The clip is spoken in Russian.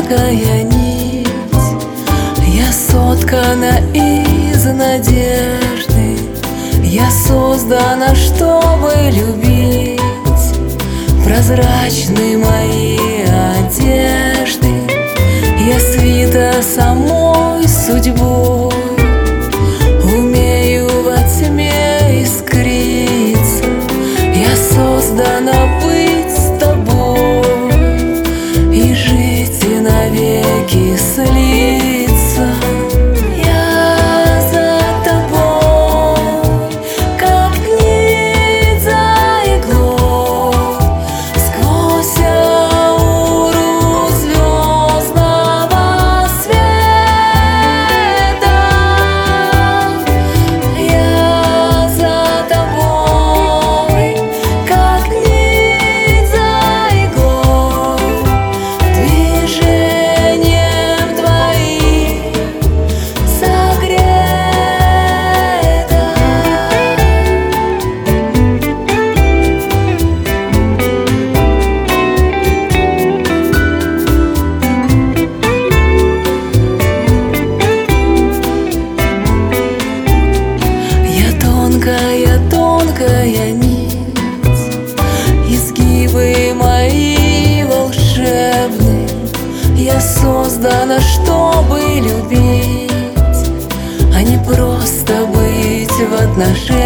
тонкая нить. Я соткана из надежды, я создана, чтобы любить. Прозрачны мои одежды, я свита самой судьбой. Умею во тьме искриться, я создана быть с тобой и жить и навеки слиться. Я за тобой, как нить за иглой, сквозь ауру звездного света. Я за тобой, как нить за иглой, движением твоим согрета. Я тонкая, тонкая нить, изгибы мои волшебны. Я создана, чтобы любить, а не просто быть в отношениях.